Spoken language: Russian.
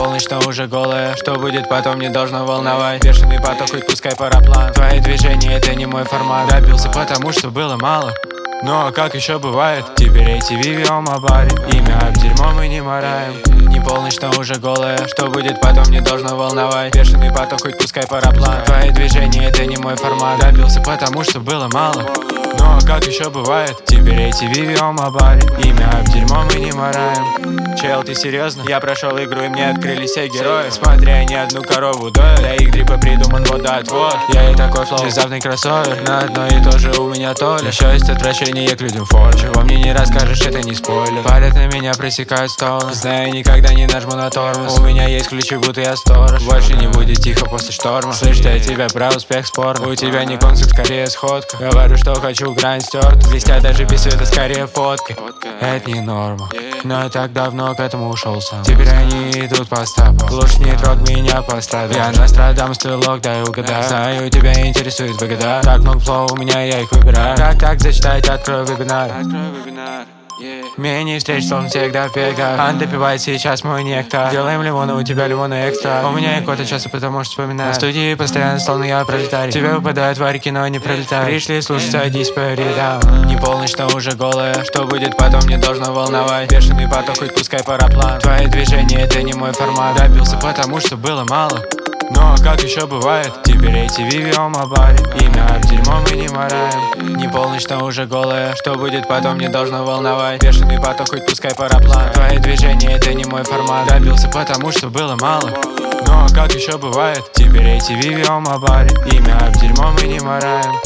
полночь, но уже голая. Что будет потом, не должно волновать. Бешеный поток, хоть пускай параплан. Твои движения, это не мой формат. Добился, потому что было мало. Ну а как еще бывает? Теперь ATV вьем о баре. Имя об дерьмо мы не мораем. Не полночь, но уже голая. Что будет потом, не должно волновать. Бешеный поток, хоть пускай параплан. Твои движения, это не мой формат. Добился, потому что было мало. Ну а как еще бывает? Теперь ATV вьем о баре. Имя об дерьмо мы не мораем. Чел, ты серьезно? Я прошел игру и мне открылись все герои. Смотря ни одну корову доят. Для их дрипа придуман водоотвод. Я и такой флоу, внезапный кроссовер. На одно и то же у меня то ли. Еще есть отвращение к людям форм. Чего мне не расскажешь, это не спойлер. Палят на меня, пресекают стоны. Знаю, никогда не нажму на тормоз. У меня есть ключи, будто я сторож. Больше не будет тихо после шторма. Слышь, я тебя про успех спорно. У тебя не концерт, скорее сходка. Говорю, что хочу, грань стерт. Блестят даже без света, скорее фотка. Это не норма, но я так давно к этому ушел сам. Теперь они идут по стопам. Глушнит рок, меня пострадал. Я Нострадамус, твой лог, дай угадаю. Знаю, тебя интересует выгода. Так много флоу у меня, я их выбираю. Так, зачитать, открой вебинар. Мини встреч, сон всегда в бегах. Ан допивает сейчас мой нектар. Делаем лимоны, у тебя лимоны экстра. У меня и кота часто, потому что вспоминаю. На студии постоянно словно я пролетарий. Тебе выпадают варики, но не пролетарий. Пришли слушать, садись по рядам. Не полночь, но уже голая. Что будет потом, не должно волновать. Бешеный поток, хоть пускай параплан. Твои движения, это не мой формат. Добился, потому что было мало. Но как еще бывает? Теперь ATV вьем о баре. Имя об дерьмо мы не мораем. Не полночь, но уже голая. Что будет потом, не должно волновать. Бешеный поток, хоть пускай параплан. Твои движения, это не мой формат. Добился, потому что было мало. Но как еще бывает? Теперь ATV вьем о баре. Имя об дерьмо мы не мораем.